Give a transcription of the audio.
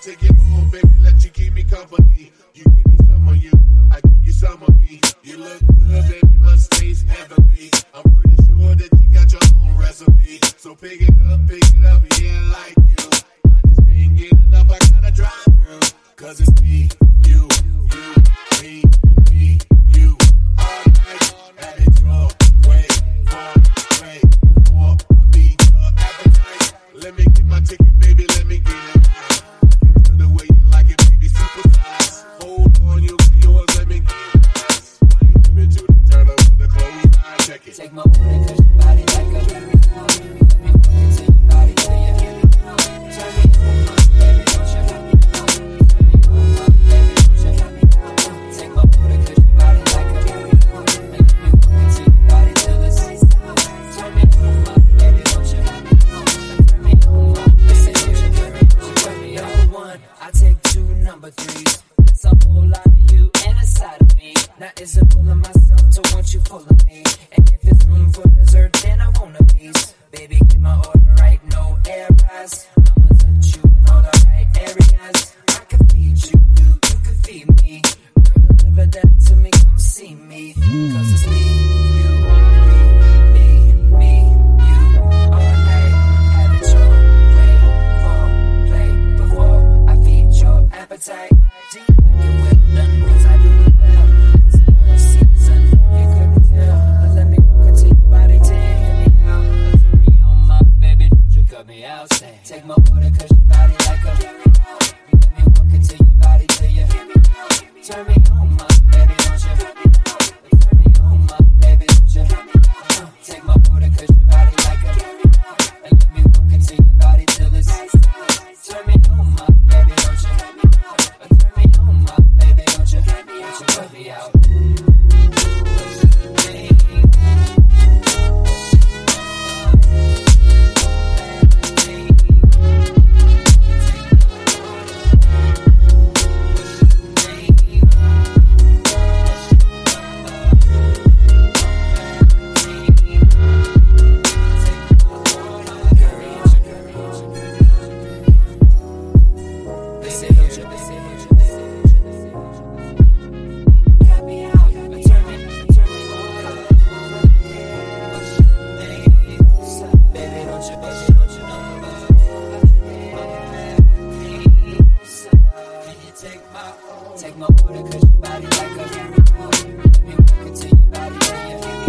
take it home, baby, let you keep me company. You give me some of you, I give you some of me. You look good, baby, must taste heavenly. I'm pretty sure that you got your own recipe. So pick it up, yeah, I like you. I just can't get enough, I gotta drive through. Cause it's me, you, me, you. All night, have it your way, before I beat your appetite. Let me get my ticket, baby, let me get it. I can tell the way you like it, baby, super size. Hold on, you got yours, let me get it. I ain't even till they turn up with the clothes, I check it. Take my order, cause your body like a carry. Let me walk into your body till you hear me. Turn me on, baby, don't you turn me on, baby, don't you take my order, cause your body like a carry. Let me walk into your body till it's turn me on, baby, don't you turn me on, listen, you turn me on. One, I take two, number threes. That's a whole lot of you and a side of me. Now is it full of myself to want you full of me? And if it's room for dessert, then I want a piece. Baby, get my order right, no air rise. I'ma touch you in all the right areas. I can feed you, you can feed me. Girl, deliver that to me, come see me. Cause it's me, you, me, you. All night, have it your way. Foreplay before I feed your appetite. Do you like it well done? Cause I do it well. Cause it's no season, you couldn't tell. Let me walk into your body till you hear me out. Turn me on, my baby, don't you cut me out. Say, take my order, cause your body like a carry. Let me walk into your body till you hear me out. Turn me on, my baby, don't you turn me on, my baby, don't you take my order, cause your body like a carry. And let me walk into your body till it's turn me on, my baby, don't you turn me on, my baby, don't you cut me out. Take my order, cause your body like a carry. Let me walk into your body, yeah.